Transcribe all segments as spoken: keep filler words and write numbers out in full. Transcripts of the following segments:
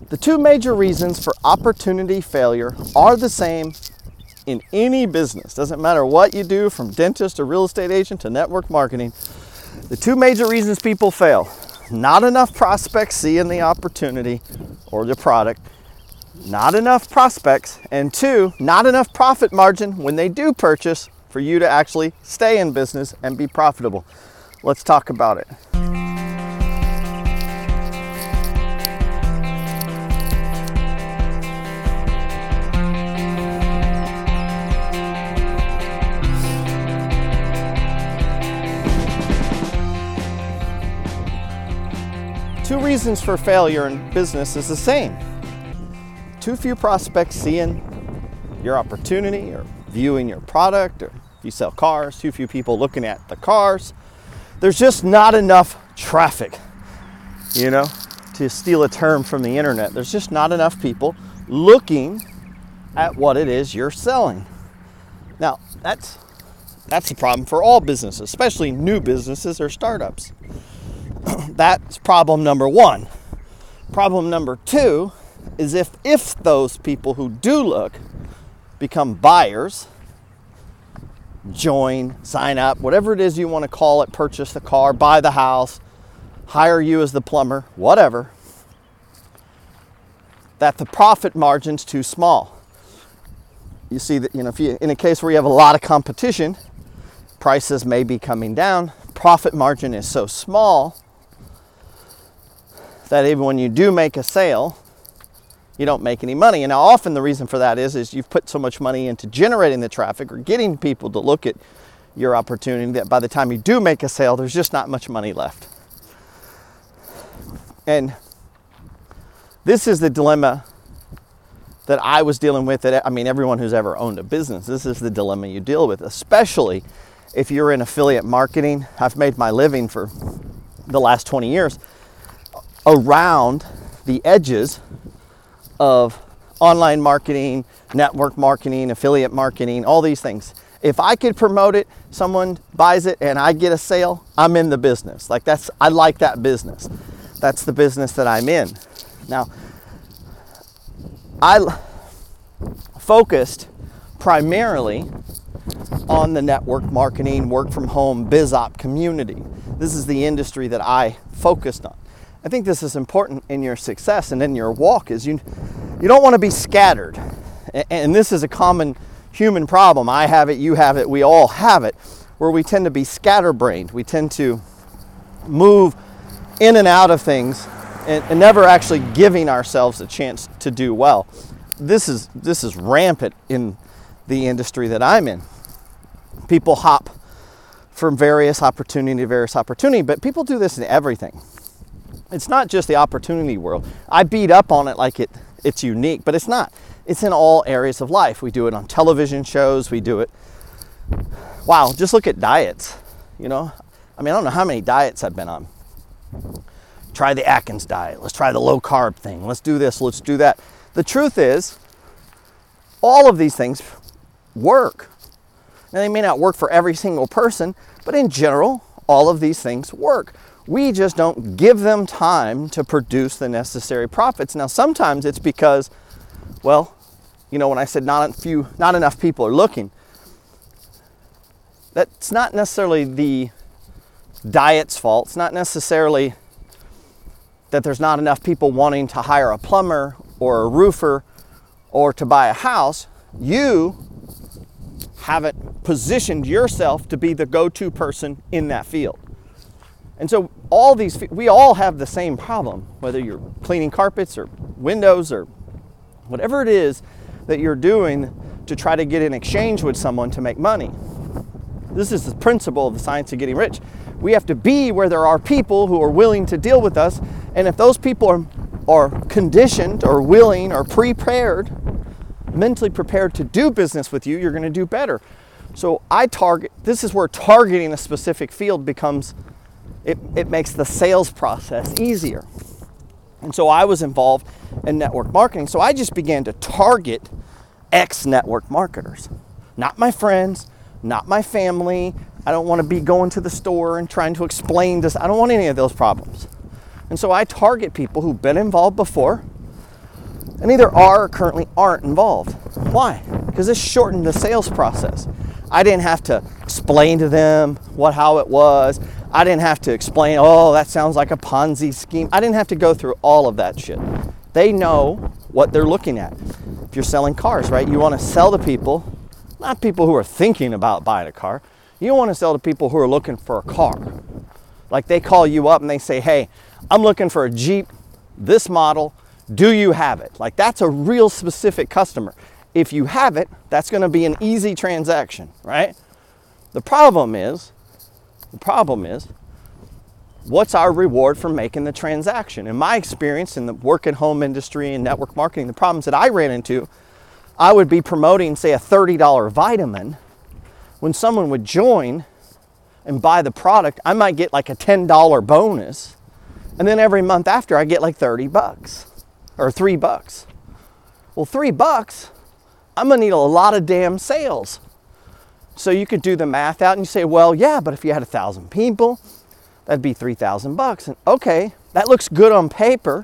The two major reasons for opportunity failure are the same in any business. Doesn't matter what you do, from dentist to real estate agent to network marketing. The two major reasons people fail: not enough prospects seeing the opportunity or the product, not enough prospects, and two, not enough profit margin when they do purchase for you to actually stay in business and be profitable. Let's talk about it. Two reasons for failure in business is the same. Too few prospects seeing your opportunity or viewing your product, or if you sell cars, too few people looking at the cars. There's just not enough traffic, you know, to steal a term from the internet. There's just not enough people looking at what it is you're selling. Now, that's that's the problem for all businesses, especially new businesses or startups. That's problem number one. Problem number two is if if those people who do look become buyers, join, sign up, whatever it is you want to call it, purchase the car, buy the house, hire you as the plumber, whatever, that the profit margin's too small. You see that, you know, if you in a case where you have a lot of competition, prices may be coming down, profit margin is so small that even when you do make a sale, you don't make any money. And now often the reason for that is, is you've put so much money into generating the traffic or getting people to look at your opportunity that by the time you do make a sale, there's just not much money left. And this is the dilemma that I was dealing with. That, I mean, everyone who's ever owned a business, this is the dilemma you deal with, especially if you're in affiliate marketing. I've made my living for the last twenty years around the edges of online marketing, network marketing, affiliate marketing, all these things. If I could promote it, someone buys it and I get a sale, I'm in the business. Like that's, I like that business. That's the business that I'm in. Now, I focused primarily on the network marketing, work from home, biz op community. This is the industry that I focused on. I think this is important in your success and in your walk, is you you don't want to be scattered. And this is a common human problem. I have it, you have it, we all have it, where we tend to be scatterbrained. We tend to move in and out of things and, and never actually giving ourselves a chance to do well. This is this is rampant in the industry that I'm in. People hop from various opportunity to various opportunity, but people do this in everything. It's not just the opportunity world. I beat up on it like it it's unique, but it's not. It's in all areas of life. We do it on television shows. We do it. Wow, just look at diets. You know, I mean, I don't know how many diets I've been on. Try the Atkins diet. Let's try the low carb thing. Let's do this. Let's do that. The truth is, all of these things work. Now, they may not work for every single person, but in general, all of these things work. We just don't give them time to produce the necessary profits. Now, sometimes it's because, well, you know, when I said not a few, not enough people are looking, that's not necessarily the diet's fault. It's not necessarily that there's not enough people wanting to hire a plumber or a roofer or to buy a house. You haven't positioned yourself to be the go-to person in that field. And so all these, we all have the same problem, whether you're cleaning carpets or windows or whatever it is that you're doing to try to get in exchange with someone to make money. This is the principle of the science of getting rich. We have to be where there are people who are willing to deal with us. And if those people are, are conditioned or willing or prepared, mentally prepared to do business with you, you're going to do better. So I target, this is where targeting a specific field becomes, it, it makes the sales process easier. And so I was involved in network marketing. So I just began to target ex-network marketers, not my friends, not my family. I don't want to be going to the store and trying to explain this. I don't want any of those problems. And so I target people who've been involved before, and either are or currently aren't involved. Why? Because this shortened the sales process. I didn't have to explain to them what how it was. I didn't have to explain, oh, that sounds like a Ponzi scheme. I didn't have to go through all of that shit. They know what they're looking at. If you're selling cars, right, you want to sell to people, not people who are thinking about buying a car. You want to sell to people who are looking for a car. Like they call you up and they say, hey, I'm looking for a Jeep, this model, do you have it? Like that's a real specific customer. If you have it, that's going to be an easy transaction, right? The problem is, the problem is, what's our reward for making the transaction? In my experience in the work at home industry and network marketing, the problems that I ran into, I would be promoting, say, a thirty dollar vitamin. When someone would join and buy the product, I might get like a ten dollar bonus. And then every month after, I get like thirty bucks or three bucks. Well, three bucks, I'm gonna need a lot of damn sales. So you could do the math out and you say, well, yeah, but if you had a thousand people, that'd be three thousand bucks. And okay, that looks good on paper,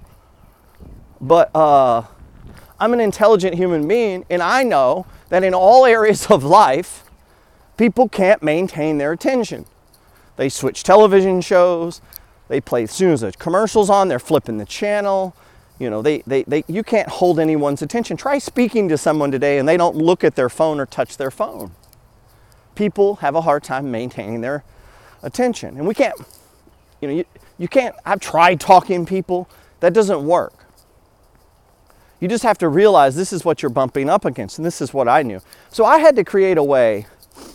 but uh, I'm an intelligent human being, and I know that in all areas of life, people can't maintain their attention. They switch television shows, they play, as soon as the commercial's on, they're flipping the channel. You know, they, they, they, you can't hold anyone's attention. Try speaking to someone today and they don't look at their phone or touch their phone. People have a hard time maintaining their attention. And we can't, you know, you, you can't, I've tried talking to people, that doesn't work. You just have to realize this is what you're bumping up against, and this is what I knew. So I had to create a way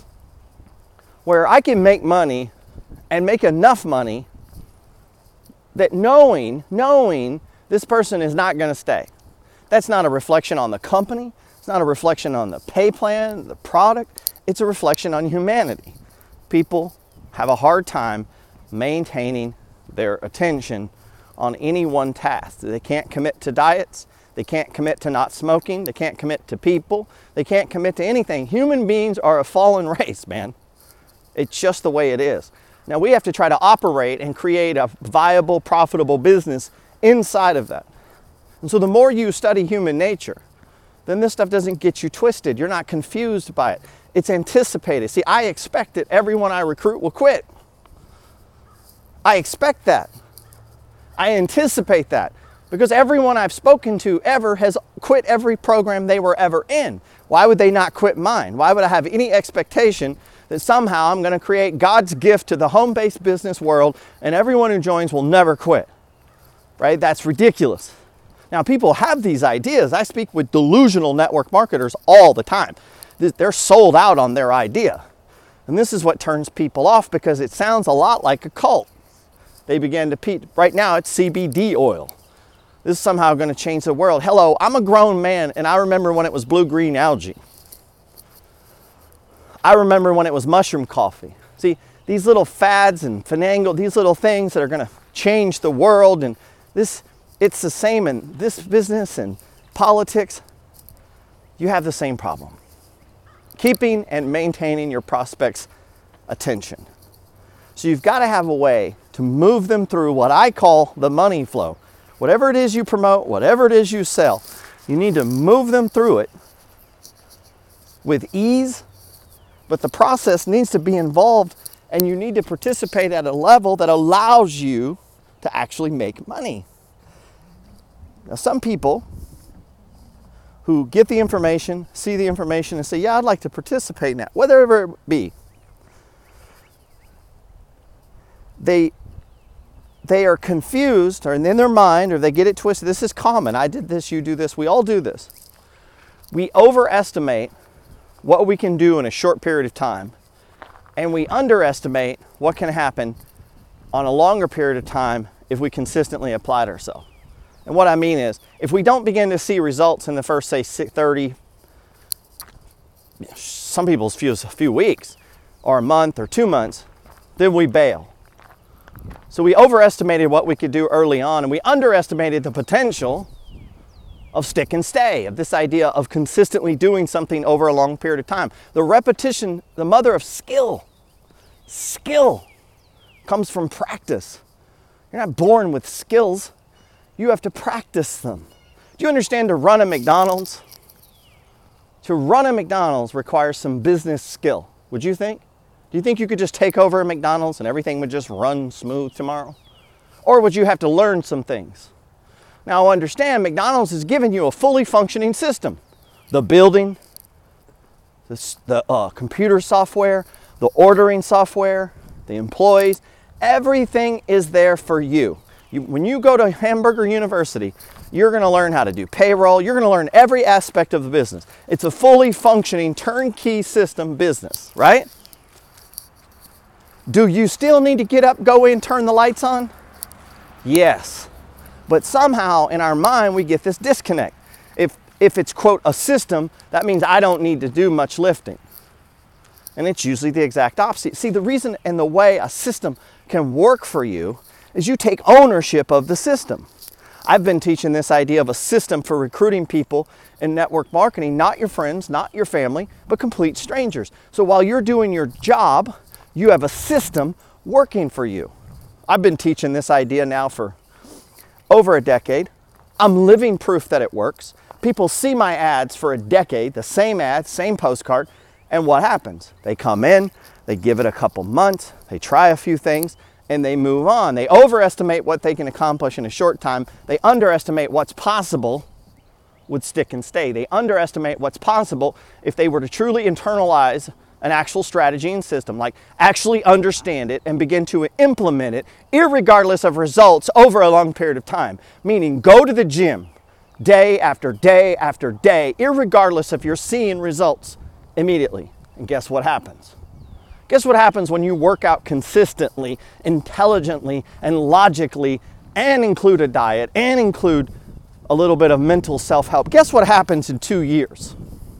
where I can make money and make enough money that knowing, knowing this person is not going to stay. That's not a reflection on the company. It's not a reflection on the pay plan, the product. It's a reflection on humanity. People have a hard time maintaining their attention on any one task. They can't commit to diets. They can't commit to not smoking. They can't commit to people. They can't commit to anything. Human beings are a fallen race, man. It's just the way it is. Now we have to try to operate and create a viable, profitable business inside of that. And so the more you study human nature, then this stuff doesn't get you twisted. You're not confused by it. It's anticipated. See, I expect that everyone I recruit will quit. I expect that. I anticipate that. Because everyone I've spoken to ever has quit every program they were ever in. Why would they not quit mine? Why would I have any expectation that somehow I'm going to create God's gift to the home-based business world and everyone who joins will never quit? Right? That's ridiculous. Now, people have these ideas. I speak with delusional network marketers all the time. They're sold out on their idea. And this is what turns people off because it sounds a lot like a cult. They began to, pe- right now it's C B D oil. This is somehow going to change the world. Hello, I'm a grown man and I remember when it was blue-green algae. I remember when it was mushroom coffee. See, these little fads and finagle, these little things that are going to change the world, and this, it's the same in this business and politics. You have the same problem. Keeping and maintaining your prospects' attention. So you've got to have a way to move them through what I call the money flow. Whatever it is you promote, whatever it is you sell, you need to move them through it with ease, but the process needs to be involved and you need to participate at a level that allows you to actually make money. Now, some people who get the information, see the information and say, yeah, I'd like to participate in that, whatever it be, they They are confused, or in their mind, or they get it twisted. This is common. I did this, you do this, we all do this. We overestimate what we can do in a short period of time, and we underestimate what can happen on a longer period of time if we consistently applied ourselves. And what I mean is, if we don't begin to see results in the first, say, thirty, some people's few, a few weeks, or a month, or two months, then we bail. So we overestimated what we could do early on, and we underestimated the potential of stick and stay, of this idea of consistently doing something over a long period of time. The repetition, the mother of skill. Skill comes from practice. You're not born with skills. You have to practice them. Do you understand to run a McDonald's? To run a McDonald's requires some business skill, would you think? Do you think you could just take over a McDonald's and everything would just run smooth tomorrow? Or would you have to learn some things? Now understand, McDonald's has given you a fully functioning system. The building, the, the uh, computer software, the ordering software, the employees, everything is there for you. you. When you go to Hamburger University, you're going to learn how to do payroll. You're going to learn every aspect of the business. It's a fully functioning turnkey system business, right? Do you still need to get up, go in, turn the lights on? Yes. But somehow in our mind we get this disconnect. If, if it's, quote, a system, that means I don't need to do much lifting. And it's usually the exact opposite. See, the reason and the way a system can work for you is you take ownership of the system. I've been teaching this idea of a system for recruiting people in network marketing, not your friends, not your family, but complete strangers. So while you're doing your job, you have a system working for you. I've been teaching this idea now for over a decade. I'm living proof that it works. People see my ads for a decade, the same ad, same postcard, and what happens? They come in, they give it a couple months, they try a few things, and they move on. They overestimate what they can accomplish in a short time. They underestimate what's possible with stick and stay. They underestimate what's possible if they were to truly internalize an actual strategy and system, like actually understand it and begin to implement it irregardless of results over a long period of time. Meaning go to the gym day after day after day, irregardless if you're seeing results immediately. And guess what happens? Guess what happens when you work out consistently, intelligently, and logically, and include a diet, and include a little bit of mental self-help? Guess what happens in two years?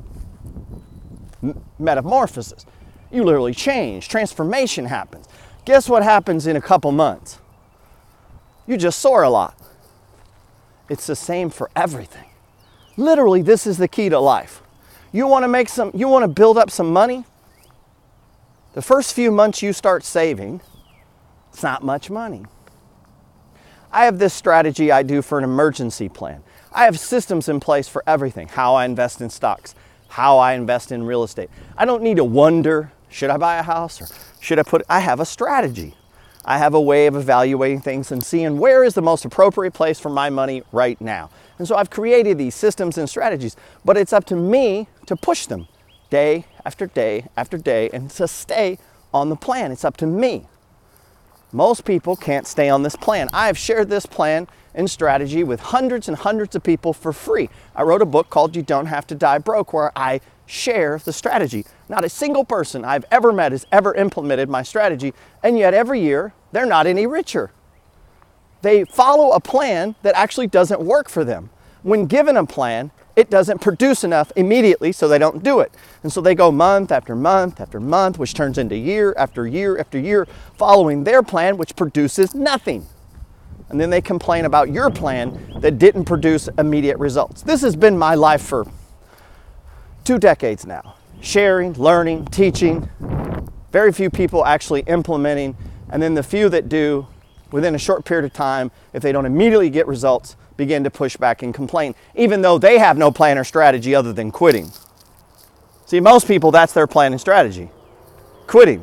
Metamorphosis. You literally change. Transformation happens. Guess what happens in a couple months? You just soar a lot. It's the same for everything. Literally, this is the key to life. You want to make some, you want to build up some money? The first few months you start saving, it's not much money. I have this strategy I do for an emergency plan. I have systems in place for everything. How I invest in stocks, how I invest in real estate. I don't need to wonder, should I buy a house or should I put, I have a strategy. I have a way of evaluating things and seeing where is the most appropriate place for my money right now. And so I've created these systems and strategies, but it's up to me to push them day after day after day and to stay on the plan. It's up to me. Most people can't stay on this plan. I have shared this plan and strategy with hundreds and hundreds of people for free. I wrote a book called You Don't Have to Die Broke, where I share the strategy. Not a single person I've ever met has ever implemented my strategy, and yet every year they're not any richer. They follow a plan that actually doesn't work for them. When given a plan, it doesn't produce enough immediately, so they don't do it. And so they go month after month after month, which turns into year after year after year, following their plan, which produces nothing. And then they complain about your plan that didn't produce immediate results. This has been my life for two decades now. Sharing, learning, teaching, very few people actually implementing, and then the few that do, within a short period of time, if they don't immediately get results, begin to push back and complain, even though they have no plan or strategy other than quitting. See, most people, that's their plan and strategy. Quitting.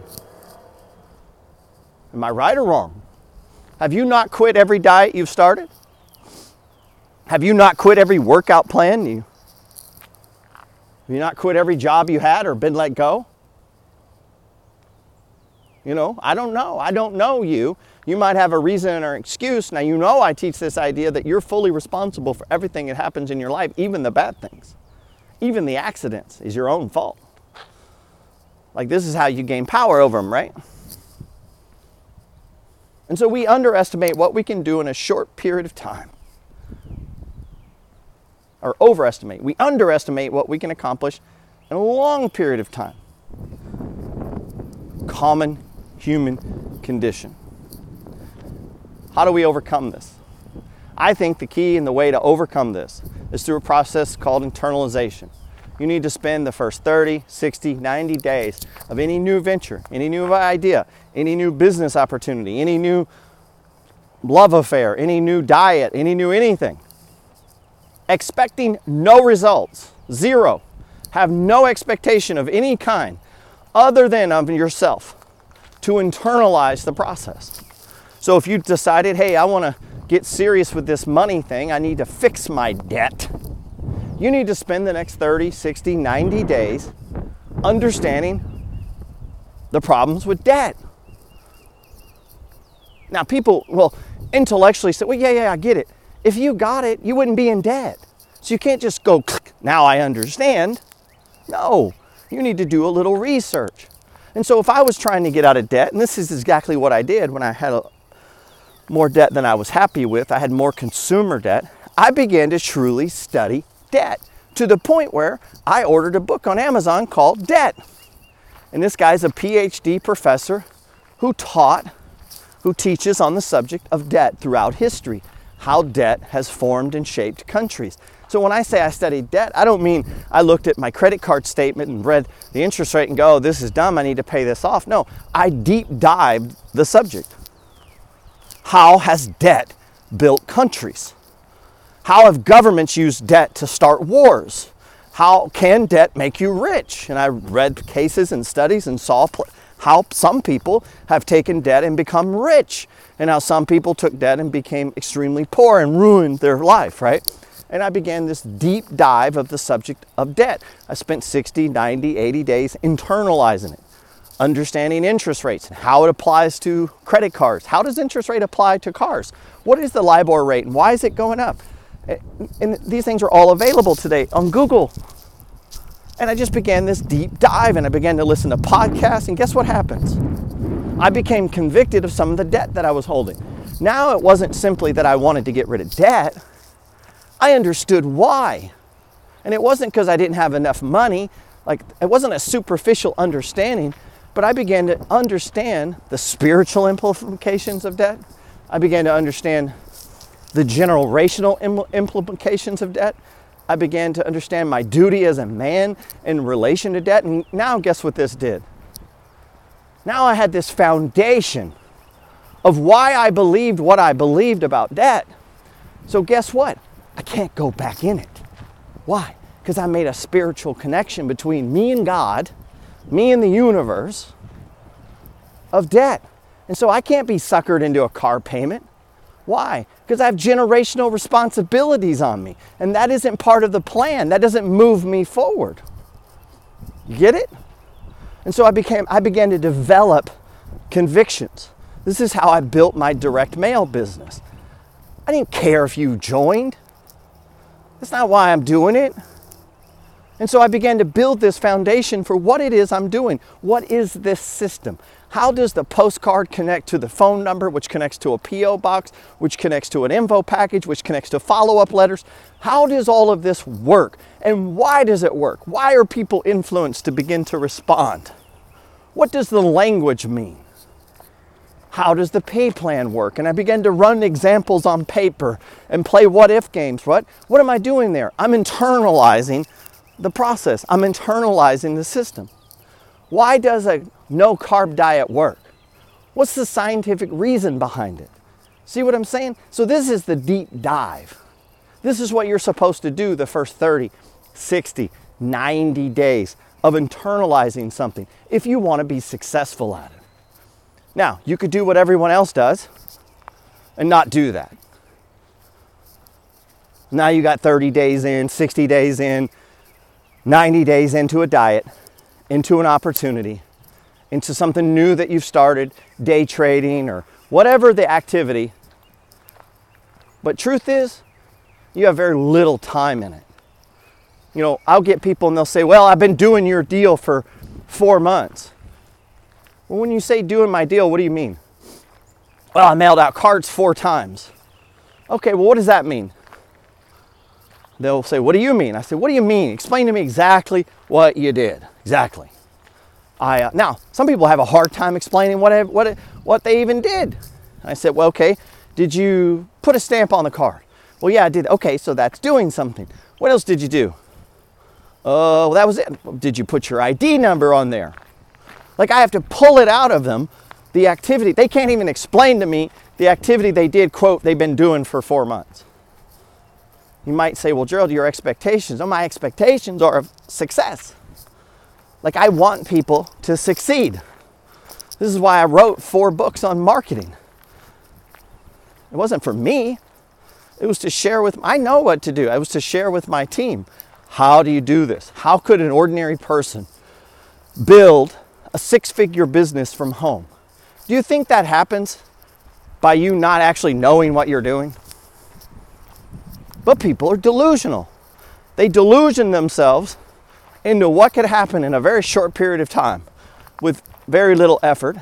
Am I right or wrong? Have you not quit every diet you've started? Have you not quit every workout plan? You, have you not quit every job you had or been let go? You know, I don't know. I don't know you. You might have a reason or excuse. Now, you know I teach this idea that you're fully responsible for everything that happens in your life, even the bad things. Even the accidents is your own fault. Like, this is how you gain power over them, right? And so we underestimate what we can do in a short period of time. Or overestimate. We underestimate what we can accomplish in a long period of time. Common human condition. How do we overcome this? I think the key and the way to overcome this is through a process called internalization. You need to spend the first thirty, sixty, ninety days of any new venture, any new idea, any new business opportunity, any new love affair, any new diet, any new anything. expecting no results, zero, have no expectation of any kind other than of yourself to internalize the process. So if you decided, hey, I want to get serious with this money thing, I need to fix my debt, you need to spend the next thirty, sixty, ninety days understanding the problems with debt. Now people will intellectually say, well, yeah, yeah, I get it. If you got it, you wouldn't be in debt. So you can't just go, now I understand. No, you need to do a little research. And so if I was trying to get out of debt, and this is exactly what I did when I had a, more debt than I was happy with, I had more consumer debt, I began to truly study debt to the point where I ordered a book on Amazon called Debt. And this guy's a P H D professor who taught, who teaches on the subject of debt throughout history, how debt has formed and shaped countries. So when I say I studied debt, I don't mean I looked at my credit card statement and read the interest rate and go, oh, this is dumb, I need to pay this off. No, I deep dived the subject. How has debt built countries? How have governments used debt to start wars? How can debt make you rich? And I read cases and studies and saw pl- how some people have taken debt and become rich, and how some people took debt and became extremely poor and ruined their life, right? And I began this deep dive of the subject of debt. I spent sixty, ninety, eighty days internalizing it, understanding interest rates and how it applies to credit cards. How does interest rate apply to cars? What is the LIBOR rate and why is it going up? And these things are all available today on Google. And I just began this deep dive and I began to listen to podcasts, and guess what happens? I became convicted of some of the debt that I was holding. Now it wasn't simply that I wanted to get rid of debt. I understood why. And it wasn't because I didn't have enough money. Like, it wasn't a superficial understanding, but I began to understand the spiritual implications of debt. I began to understand the generational im- implications of debt. I began to understand my duty as a man in relation to debt. And now guess what this did? Now I had this foundation of why I believed what I believed about debt. So guess what? I can't go back in it. Why? Because I made a spiritual connection between me and God, me and the universe, of debt. And so I can't be suckered into a car payment. Why? Because I have generational responsibilities on me. And that isn't part of the plan. That doesn't move me forward. You get it? And so I became, I began to develop convictions. This is how I built my direct mail business. I didn't care if you joined. That's not why I'm doing it. And so I began to build this foundation for what it is I'm doing. What is this system? How does the postcard connect to the phone number, which connects to a P O box, which connects to an info package, which connects to follow-up letters? How does all of this work? And why does it work? Why are people influenced to begin to respond? What does the language mean? How does the pay plan work? And I began to run examples on paper and play what-if games. What? What am I doing there? I'm internalizing the process. I'm internalizing the system. Why does a no-carb diet work? What's the scientific reason behind it? See what I'm saying? So this is the deep dive. This is what you're supposed to do the first thirty, sixty, ninety days of internalizing something if you want to be successful at it. Now, you could do what everyone else does and not do that. Now you got thirty days in, sixty days in, ninety days into a diet, into an opportunity, into something new that you've started, day trading or whatever the activity. But truth is, you have very little time in it. You know, I'll get people and they'll say, well, I've been doing your deal for four months. Well, when you say doing my deal, what do you mean? Well, I mailed out cards four times. Okay, well, what does that mean? They'll say, what do you mean? I say, what do you mean? Explain to me exactly what you did. Exactly. I uh, now, some people have a hard time explaining what, I, what, what they even did. I said, well, okay, did you put a stamp on the card? Well, yeah, I did. Okay, so that's doing something. What else did you do? Oh, uh, that was it. Did you put your I D number on there? Like, I have to pull it out of them, the activity. They can't even explain to me the activity they did, quote, they've been doing for four months. You might say, well, Gerald, your expectations. Oh, my expectations are of success. Like, I want people to succeed. This is why I wrote four books on marketing. It wasn't for me. It was to share with, I know what to do. It was to share with my team. How do you do this? How could an ordinary person build a six-figure business from home? Do you think that happens by you not actually knowing what you're doing? But people are delusional. They delusion themselves into what could happen in a very short period of time with very little effort,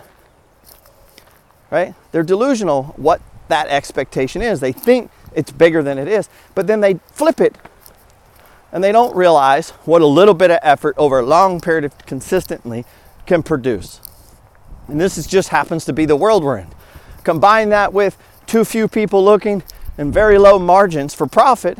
right? They're delusional what that expectation is. They think it's bigger than it is, but then they flip it and they don't realize what a little bit of effort over a long period of consistently can produce. And this is just happens to be the world we're in. Combine that with too few people looking and very low margins for profit,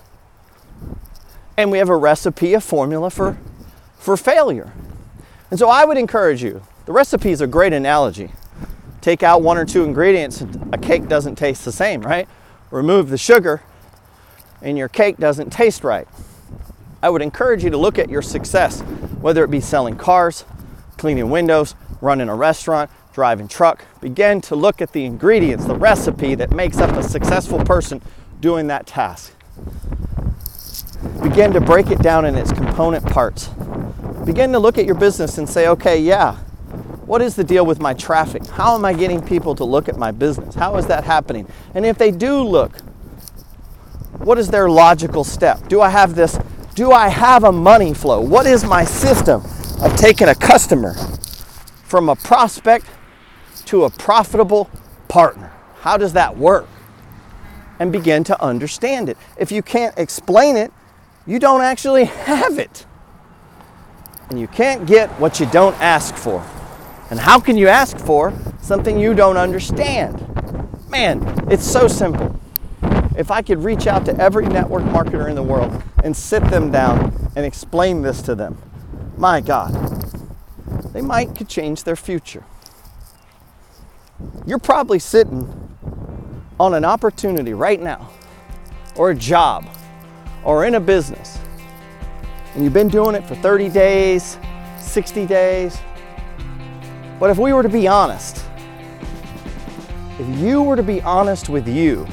and we have a recipe, a formula for, for failure. And so I would encourage you, the recipe is a great analogy. Take out one or two ingredients, and a cake doesn't taste the same, right? Remove the sugar, and your cake doesn't taste right. I would encourage you to look at your success, whether it be selling cars, cleaning windows, running a restaurant, driving truck. Begin to look at the ingredients, the recipe that makes up a successful person doing that task. Begin to break it down in its component parts. Begin to look at your business and say, okay, yeah, what is the deal with my traffic? How am I getting people to look at my business? How is that happening? And if they do look, what is their logical step? Do I have this? Do I have a money flow? What is my system of taking a customer from a prospect to a profitable partner? How does that work? And begin to understand it. If you can't explain it, you don't actually have it. And you can't get what you don't ask for. And how can you ask for something you don't understand? Man, it's so simple. If I could reach out to every network marketer in the world and sit them down and explain this to them, my God, they might could change their future. You're probably sitting on an opportunity right now, or a job, or in a business, and you've been doing it for thirty days, sixty days. But if we were to be honest, if you were to be honest with you,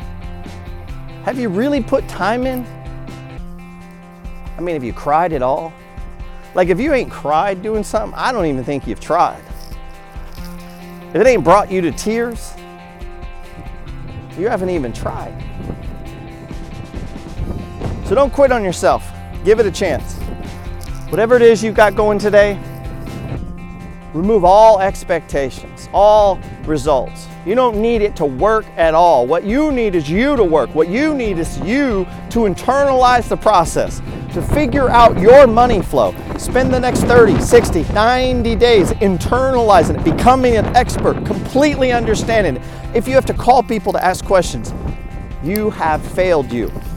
have you really put time in? I mean, have you cried at all? Like, if you ain't cried doing something, I don't even think you've tried. If it ain't brought you to tears, you haven't even tried. So don't quit on yourself. Give it a chance. Whatever it is you've got going today, remove all expectations, all results. You don't need it to work at all. What you need is you to work. What you need is you to internalize the process, to figure out your money flow. Spend the next thirty, sixty, ninety days internalizing it, becoming an expert, completely understanding it. If you have to call people to ask questions, you have failed you.